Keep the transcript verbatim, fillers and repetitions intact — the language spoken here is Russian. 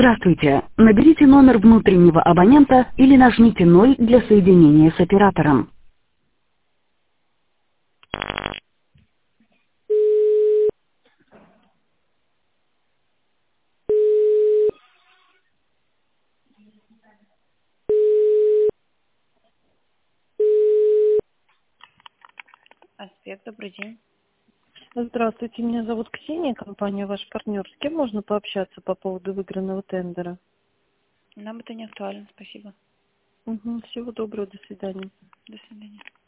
Здравствуйте. Наберите номер внутреннего абонента или нажмите ноль для соединения с оператором. Аспект, добрый день. Здравствуйте, меня зовут Ксения, компания «Ваш партнер». С кем можно пообщаться по поводу выигранного тендера? Нам это не актуально, спасибо. Мгм, всего доброго, до свидания. До свидания.